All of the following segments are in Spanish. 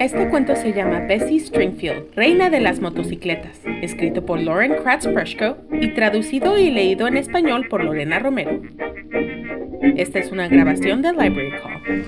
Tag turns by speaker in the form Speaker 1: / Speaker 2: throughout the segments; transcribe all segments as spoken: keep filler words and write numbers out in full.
Speaker 1: Este cuento se llama Bessie Stringfield, Reina de las Motocicletas, escrito por Lauren Kratz Preshko y traducido y leído en español por Lorena Romero. Esta es una grabación de Library Call.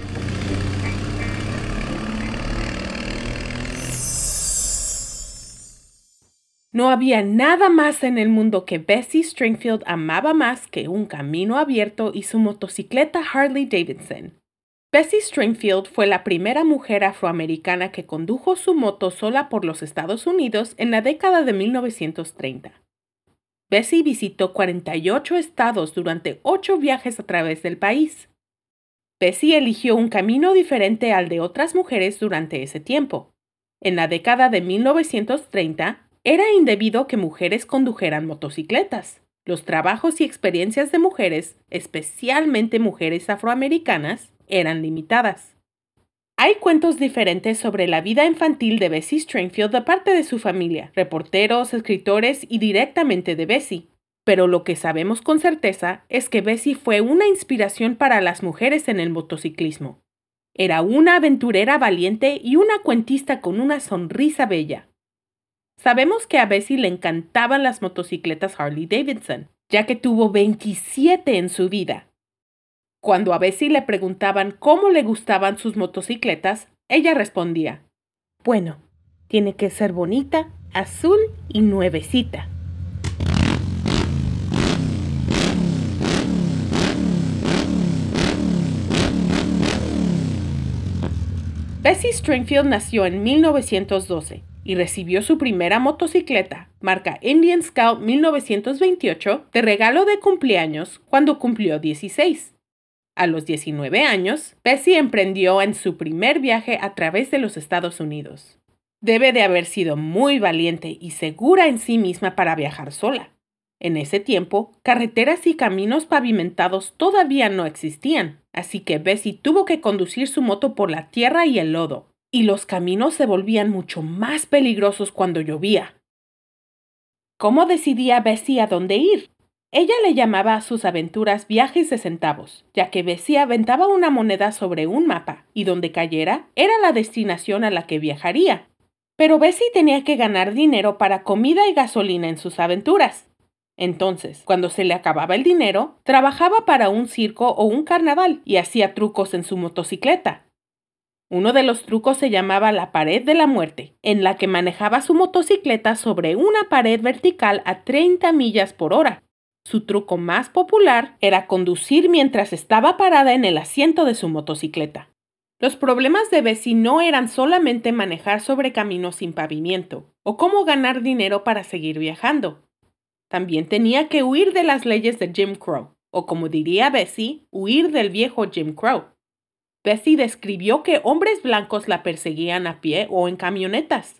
Speaker 1: No había nada más en el mundo que Bessie Stringfield amaba más que un camino abierto y su motocicleta Harley Davidson. Bessie Stringfield fue la primera mujer afroamericana que condujo su moto sola por los Estados Unidos en la década de mil novecientos treinta. Bessie visitó cuarenta y ocho estados durante ocho viajes a través del país. Bessie eligió un camino diferente al de otras mujeres durante ese tiempo. En la década de mil novecientos treinta, era indebido que mujeres condujeran motocicletas. Los trabajos y experiencias de mujeres, especialmente mujeres afroamericanas, eran limitadas. Hay cuentos diferentes sobre la vida infantil de Bessie Stringfield de parte de su familia, reporteros, escritores y directamente de Bessie. Pero lo que sabemos con certeza es que Bessie fue una inspiración para las mujeres en el motociclismo. Era una aventurera valiente y una cuentista con una sonrisa bella. Sabemos que a Bessie le encantaban las motocicletas Harley Davidson, ya que tuvo veintisiete en su vida. Cuando a Bessie le preguntaban cómo le gustaban sus motocicletas, ella respondía: bueno, tiene que ser bonita, azul y nuevecita. Bessie Stringfield nació en mil novecientos doce y recibió su primera motocicleta, marca Indian Scout mil novecientos veintiocho, de regalo de cumpleaños cuando cumplió dieciséis. A los diecinueve años, Bessie emprendió en su primer viaje a través de los Estados Unidos. Debe de haber sido muy valiente y segura en sí misma para viajar sola. En ese tiempo, carreteras y caminos pavimentados todavía no existían, así que Bessie tuvo que conducir su moto por la tierra y el lodo, y los caminos se volvían mucho más peligrosos cuando llovía. ¿Cómo decidía Bessie a dónde ir? Ella le llamaba a sus aventuras viajes de centavos, ya que Bessie aventaba una moneda sobre un mapa y donde cayera era la destinación a la que viajaría. Pero Bessie tenía que ganar dinero para comida y gasolina en sus aventuras. Entonces, cuando se le acababa el dinero, trabajaba para un circo o un carnaval y hacía trucos en su motocicleta. Uno de los trucos se llamaba la pared de la muerte, en la que manejaba su motocicleta sobre una pared vertical a treinta millas por hora. Su truco más popular era conducir mientras estaba parada en el asiento de su motocicleta. Los problemas de Bessie no eran solamente manejar sobre caminos sin pavimento o cómo ganar dinero para seguir viajando. También tenía que huir de las leyes de Jim Crow, o como diría Bessie, huir del viejo Jim Crow. Bessie describió que hombres blancos la perseguían a pie o en camionetas.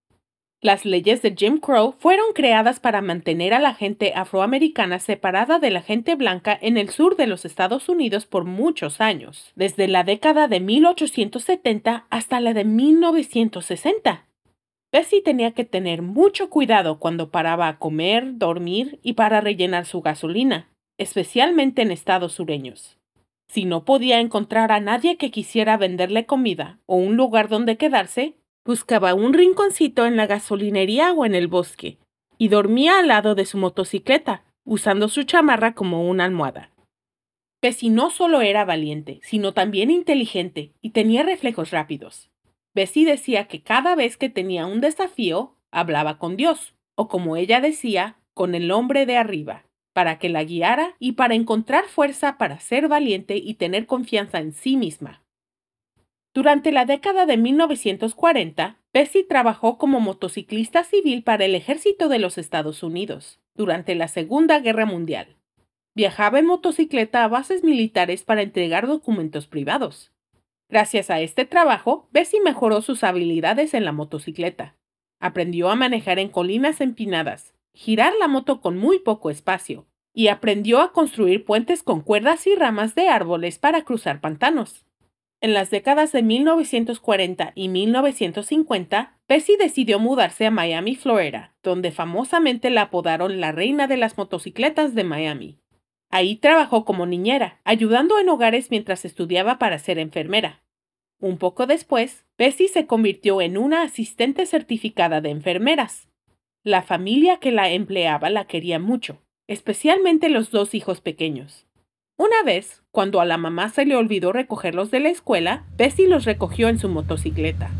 Speaker 1: Las leyes de Jim Crow fueron creadas para mantener a la gente afroamericana separada de la gente blanca en el sur de los Estados Unidos por muchos años, desde la década de mil ochocientos setenta hasta la de mil novecientos sesenta. Bessie tenía que tener mucho cuidado cuando paraba a comer, dormir y para rellenar su gasolina, especialmente en estados sureños. Si no podía encontrar a nadie que quisiera venderle comida o un lugar donde quedarse, buscaba un rinconcito en la gasolinería o en el bosque y dormía al lado de su motocicleta, usando su chamarra como una almohada. Bessie no solo era valiente, sino también inteligente y tenía reflejos rápidos. Bessie decía que cada vez que tenía un desafío, hablaba con Dios, o como ella decía, con el hombre de arriba, para que la guiara y para encontrar fuerza para ser valiente y tener confianza en sí misma. Durante la década de mil novecientos cuarenta, Bessie trabajó como motociclista civil para el ejército de los Estados Unidos, durante la Segunda Guerra Mundial. Viajaba en motocicleta a bases militares para entregar documentos privados. Gracias a este trabajo, Bessie mejoró sus habilidades en la motocicleta. Aprendió a manejar en colinas empinadas, girar la moto con muy poco espacio, y aprendió a construir puentes con cuerdas y ramas de árboles para cruzar pantanos. En las décadas de mil novecientos cuarenta y mil novecientos cincuenta, Bessie decidió mudarse a Miami, Florida, donde famosamente la apodaron la reina de las motocicletas de Miami. Ahí trabajó como niñera, ayudando en hogares mientras estudiaba para ser enfermera. Un poco después, Bessie se convirtió en una asistente certificada de enfermeras. La familia que la empleaba la quería mucho, especialmente los dos hijos pequeños. Una vez, cuando a la mamá se le olvidó recogerlos de la escuela, Bessie los recogió en su motocicleta.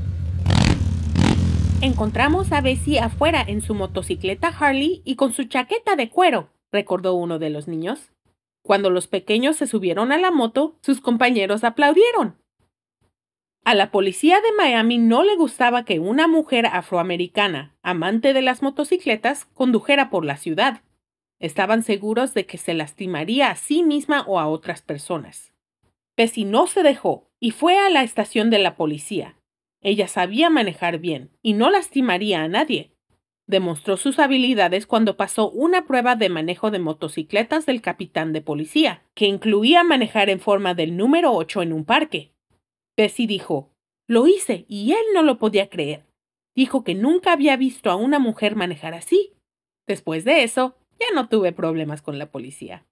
Speaker 1: Encontramos a Bessie afuera en su motocicleta Harley y con su chaqueta de cuero, recordó uno de los niños. Cuando los pequeños se subieron a la moto, sus compañeros aplaudieron. A la policía de Miami no le gustaba que una mujer afroamericana, amante de las motocicletas, condujera por la ciudad. Estaban seguros de que se lastimaría a sí misma o a otras personas. Bessie no se dejó y fue a la estación de la policía. Ella sabía manejar bien y no lastimaría a nadie. Demostró sus habilidades cuando pasó una prueba de manejo de motocicletas del capitán de policía, que incluía manejar en forma del número ocho en un parque. Bessie dijo, «Lo hice y él no lo podía creer». Dijo que nunca había visto a una mujer manejar así. Después de eso, ya no tuve problemas con la policía.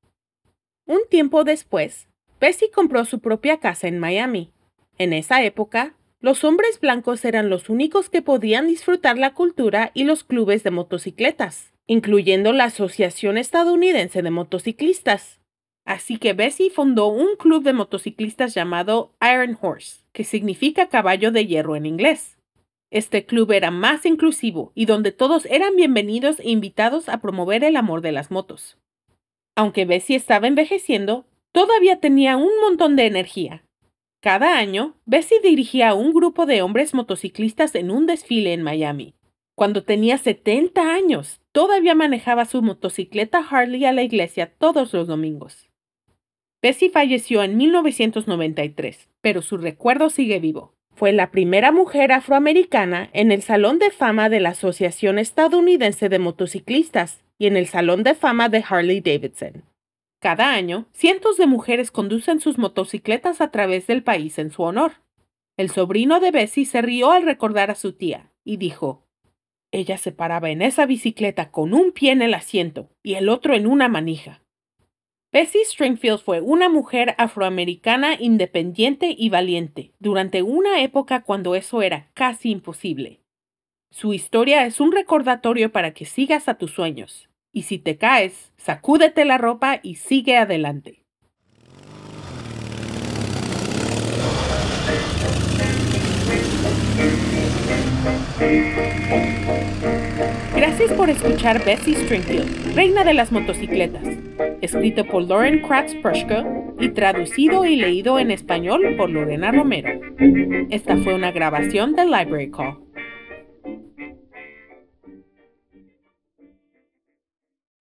Speaker 1: Un tiempo después, Bessie compró su propia casa en Miami. En esa época, los hombres blancos eran los únicos que podían disfrutar la cultura y los clubes de motocicletas, incluyendo la Asociación Estadounidense de Motociclistas. Así que Bessie fundó un club de motociclistas llamado Iron Horse, que significa caballo de hierro en inglés. Este club era más inclusivo y donde todos eran bienvenidos e invitados a promover el amor de las motos. Aunque Bessie estaba envejeciendo, todavía tenía un montón de energía. Cada año, Bessie dirigía a un grupo de hombres motociclistas en un desfile en Miami. Cuando tenía setenta años, todavía manejaba su motocicleta Harley a la iglesia todos los domingos. Bessie falleció en mil novecientos noventa y tres, pero su recuerdo sigue vivo. Fue la primera mujer afroamericana en el Salón de Fama de la Asociación Estadounidense de Motociclistas y en el Salón de Fama de Harley Davidson. Cada año, cientos de mujeres conducen sus motocicletas a través del país en su honor. El sobrino de Bessie se rió al recordar a su tía y dijo, «Ella se paraba en esa bicicleta con un pie en el asiento y el otro en una manija». Bessie Stringfield fue una mujer afroamericana independiente y valiente durante una época cuando eso era casi imposible. Su historia es un recordatorio para que sigas a tus sueños. Y si te caes, sacúdete la ropa y sigue adelante. Gracias por escuchar Bessie Stringfield, reina de las motocicletas, escrito por Lauren Kratz Prushko y traducido y leído en español por Lorena Romero. Esta fue una grabación de Library Call.